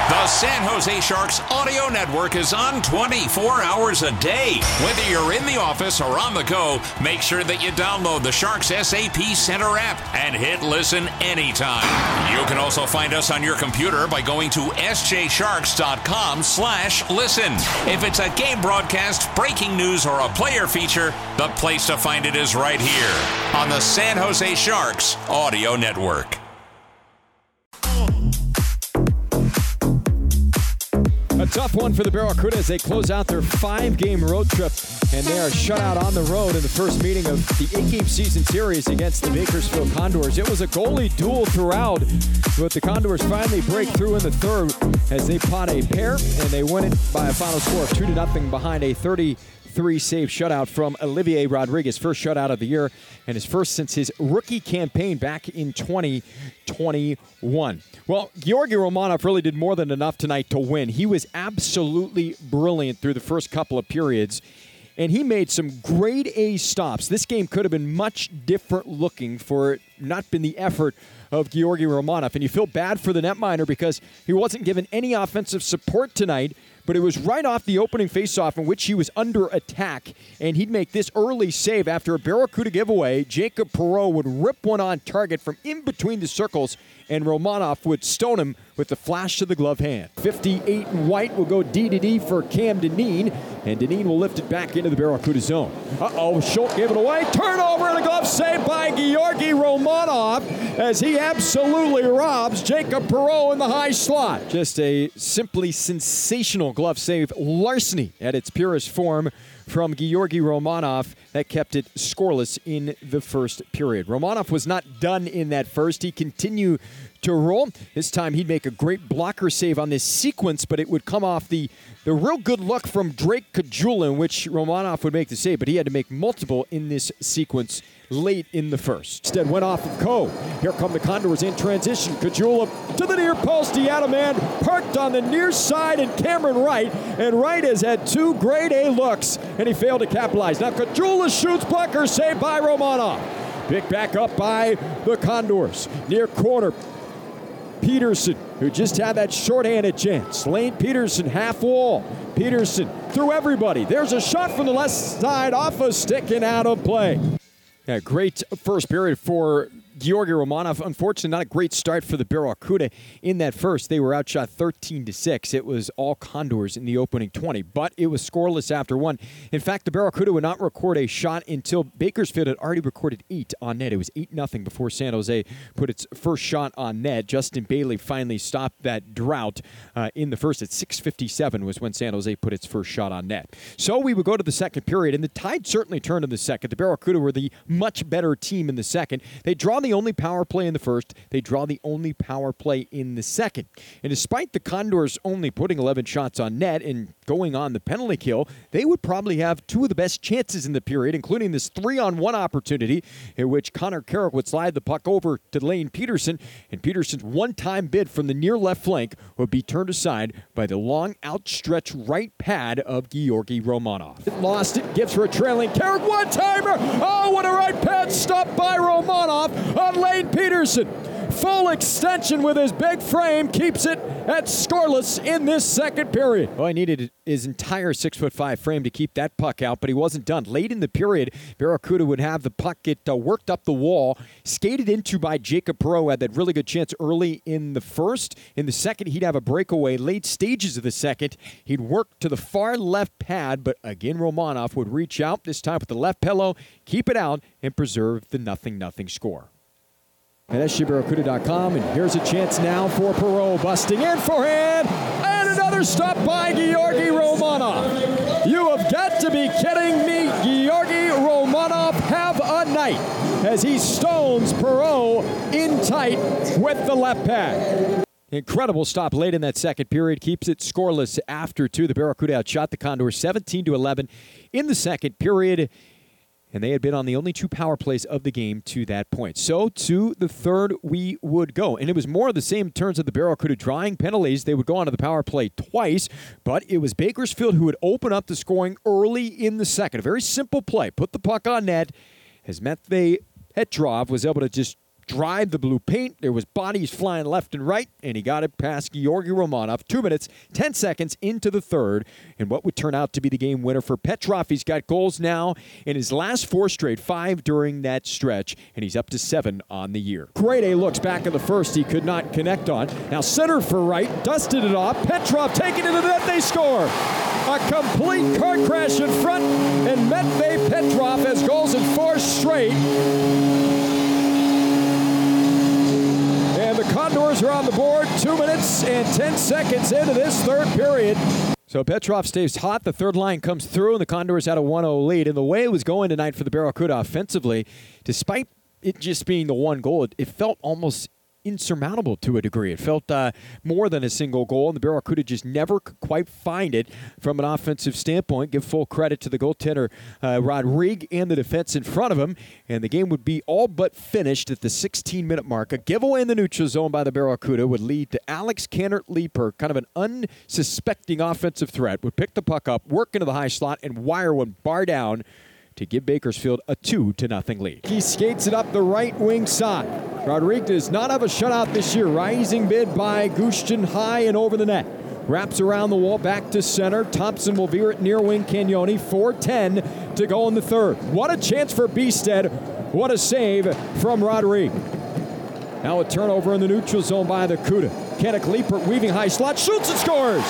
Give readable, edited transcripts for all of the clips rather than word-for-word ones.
The San Jose Sharks audio network is on 24 hours a day. Whether you're in the office or on the go, make sure that you download the Sharks SAP Center app and hit listen anytime. You can also find us on your computer by going to sjsharks.com/listen. If it's a game broadcast, breaking news, or a player feature, the place to find it is right here on the San Jose Sharks audio network. A tough one for the Barracuda as they close out their 5-game road trip, and they are shut out on the road in the first meeting of the 8-game season series against the Bakersfield Condors. It was a goalie duel throughout, but the Condors finally break through in the third as they pot a pair, and they win it by a final score of 2-0 behind a 33-save shutout from Olivier Rodriguez, first shutout of the year, and his first since his rookie campaign back in 2021. Well, Georgi Romanov really did more than enough tonight to win. He was absolutely brilliant through the first couple of periods, and he made some grade A stops. This game could have been much different looking for it not been the effort of Georgi Romanov, and you feel bad for the netminder because he wasn't given any offensive support tonight, but it was right off the opening faceoff in which he was under attack, and he'd make this early save after a Barracuda giveaway. Jacob Perreault would rip one on target from in between the circles, and Romanov would stone him with the flash of the glove hand. 58 in white will go D for Cam Dineen, and Dineen will lift it back into the Barracuda zone. Schultz gave it away. Turnover and a glove save by Georgi Romanov as he absolutely robs Jacob Perreault in the high slot. Just a simply sensational glove save. Larceny at its purest form from Georgi Romanov that kept it scoreless in the first period. Romanov was not done in that first. He continued to roll. This time he'd make a great blocker save on this sequence, but it would come off the real good luck from Drake Caggiula in which Romanov would make the save, but he had to make multiple in this sequence late in the first. Instead went off of Coe. Here come the Condors in transition. Caggiula to the near post. He had a man parked on the near side, and Cameron Wright. And Wright has had 2 grade A looks, and he failed to capitalize. Now Caggiula shoots, blocker saved by Romanov. Picked back up by the Condors. Near corner, Peterson, who just had that shorthanded chance. Lane Peterson, half wall. Peterson through everybody. There's a shot from the left side off a stick and out of play. Yeah, great first period for Georgi Romanov. Unfortunately, not a great start for the Barracuda in that first. They were outshot 13-6. It was all Condors in the opening 20, but it was scoreless after 1. In fact, the Barracuda would not record a shot until Bakersfield had already recorded 8 on net. It was 8-0 before San Jose put its first shot on net. Justin Bailey finally stopped that drought in the first at 6:57 was when San Jose put its first shot on net. So we would go to the second period, and the tide certainly turned in the second. The Barracuda were the much better team in the second. They draw the only power play in the first. They draw the only power play in the second. And despite the Condors only putting 11 shots on net and going on the penalty kill, they would probably have 2 of the best chances in the period, including this 3-on-1 opportunity in which Connor Carrick would slide the puck over to Lane Peterson, and Peterson's one-time bid from the near left flank would be turned aside by the long outstretched right pad of Georgi Romanov. Lost it, gives for a trailing Carrick, one-timer! Oh, what a right pad stop by Romanov on Lane Peterson. Full extension with his big frame keeps it at scoreless in this second period. Well, he needed his entire 6'5" frame to keep that puck out, but he wasn't done. Late in the period, Barracuda would have the puck get worked up the wall, skated into by Jacob Perreault, had that really good chance early in the first. In the second, he'd have a breakaway. Late stages of the second, he'd work to the far left pad, but again, Romanov would reach out, this time with the left pillow, keep it out, and preserve the 0-0 score. At SGBarracuda.com, and here's a chance now for Perreault, busting in forehand, and another stop by Georgi Romanov. You have got to be kidding me. Georgi Romanov have a night as he stones Perreault in tight with the left pad. Incredible stop late in that second period. Keeps it scoreless after 2. The Barracuda outshot the Condors 17-11 in the second period. And they had been on the only 2 power plays of the game to that point. So to the third we would go. And it was more of the same in terms of the Barracuda drawing penalties. They would go onto the power play twice, but it was Bakersfield who would open up the scoring early in the second. A very simple play. Put the puck on net. Has meant Petrov was able to just drive the blue paint. There was bodies flying left and right, and he got it past Georgi Romanov. 2 minutes, 10 seconds into the third, and what would turn out to be the game winner for Petrov. He's got goals now in his last 4 straight, 5 during that stretch, and he's up to 7 on the year. Grade A looks back in the first. He could not connect on. Now center for right, dusted it off. Petrov taking it to the net. They score. A complete car crash in front, and Matvei Petrov has goals in 4 straight. And the Condors are on the board 2 minutes and 10 seconds into this third period. So Petrov stays hot. The third line comes through, and the Condors had a 1-0 lead. And the way it was going tonight for the Barracuda offensively, despite it just being the one goal, it felt almost insurmountable to a degree. It felt more than a single goal, and the Barracuda just never could quite find it from an offensive standpoint. Give full credit to the goaltender, Rodrigue, and the defense in front of him, and the game would be all but finished at the 16-minute mark. A giveaway in the neutral zone by the Barracuda would lead to Alex Kannert-Leeper, kind of an unsuspecting offensive threat, would pick the puck up, work into the high slot, and wire one bar down to give Bakersfield a 2-0 lead. He skates it up the right wing side. Rodrigue does not have a shutout this year. Rising bid by Gushtin, high and over the net. Wraps around the wall, back to center. Thompson will veer it near wing Cagnoni. 4:10 to go in the third. What a chance for Beestead. What a save from Rodrigue. Now a turnover in the neutral zone by the Cuda. Kannert-Leeper weaving high slot, shoots and scores.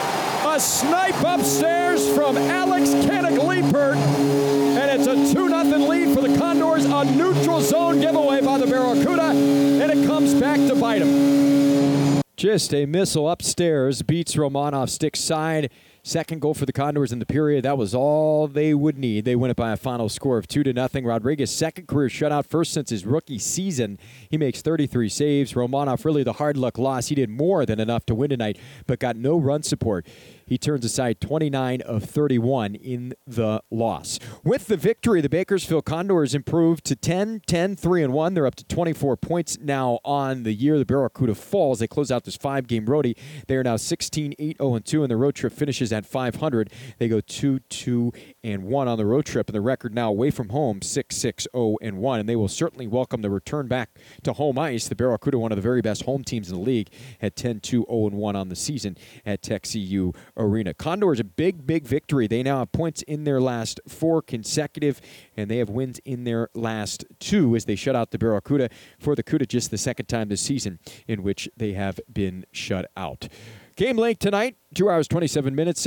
A snipe upstairs from Alex Kannert-Leeper, and it's a 2-0 lead for the Condors. A neutral zone giveaway by the Barracuda, and it comes back to bite them. Just a missile upstairs, beats Romanov stick side. Second goal for the Condors in the period. That was all they would need. They win it by a final score of 2-0. Rodriguez, second career shutout, first since his rookie season. He makes 33 saves. Romanov, really the hard luck loss. He did more than enough to win tonight, but got no run support. He turns aside 29 of 31 in the loss. With the victory, the Bakersfield Condors improved to 10-3-1. They're up to 24 points now on the year. The Barracuda falls. They close out this 5-game roadie. They are now 16-8-0-2, and the road trip finishes at 500. They go 2-2-1 on the road trip, and the record now away from home 6-6-0-1. And they will certainly welcome the return back to home ice. The Barracuda, one of the very best home teams in the league, at 10-2-0-1 on the season at Tech CU Arena. Condors, a big victory. They now have points in their last 4 consecutive, and they have wins in their last 2 as they shut out the Barracuda. For the Cuda, just the second time this season in which they have been shut out. Game length tonight, 2 hours, 27 minutes,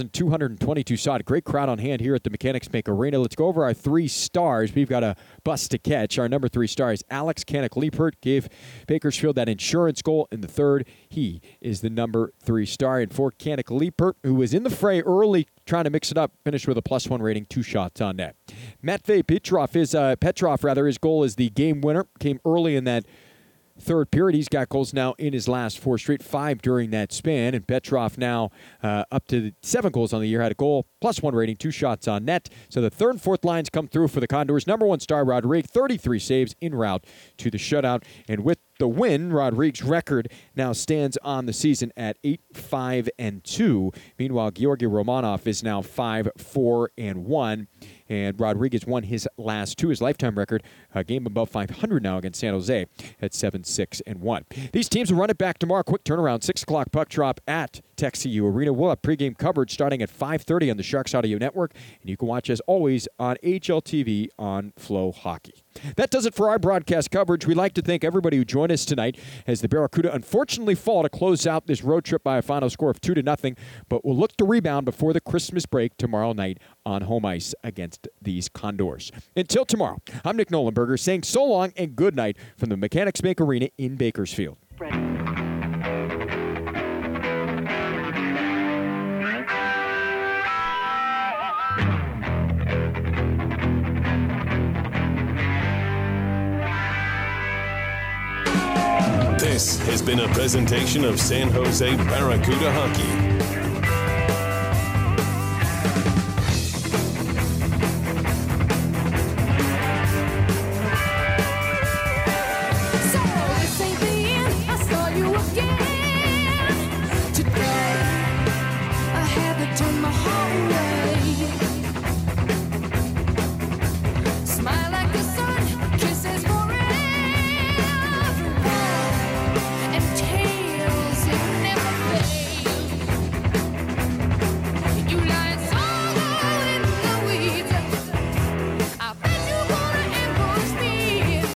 6,222 saw it. Great crowd on hand here at the Mechanics Bank Arena. Let's go over our 3 stars. We've got a bus to catch. Our number 3 star is Alex Kannert-Leeper. Gave Bakersfield that insurance goal in the third. He is the number 3 star. And for Kannert-Leeper, who was in the fray early, trying to mix it up, finished with a +1 rating, 2 shots on net. Matvei Petrov, his goal is the game winner. Came early in that third period. He's got goals now in his last 4 straight, 5 during that span. And Petrov now up to 7 goals on the year. Had a goal, +1 rating, 2 shots on net. So the third and fourth lines come through for the Condors. Number 1 star, Rodrigue, 33 saves en route to the shutout. And with the win, Rodrigue's record now stands on the season at 8-5-2. Meanwhile, Georgi Romanov is now 5-4-1. And Rodriguez won his last 2, his lifetime record, a game above 500 now against San Jose at 7-6-1. These teams will run it back tomorrow. Quick turnaround, 6 o'clock puck drop at Tech CU Arena. We'll have pregame coverage starting at 5:30 on the Sharks Audio Network. And you can watch, as always, on HLTV on Flow Hockey. That does it for our broadcast coverage. We'd like to thank everybody who joined us tonight as the Barracuda unfortunately fall to close out this road trip by a final score of 2-0, but we'll look to rebound before the Christmas break tomorrow night on home ice against these Condors. Until tomorrow, I'm Nick Nolenberger saying so long and good night from the Mechanics Bank Arena in Bakersfield. This has been a presentation of San Jose Barracuda Hockey.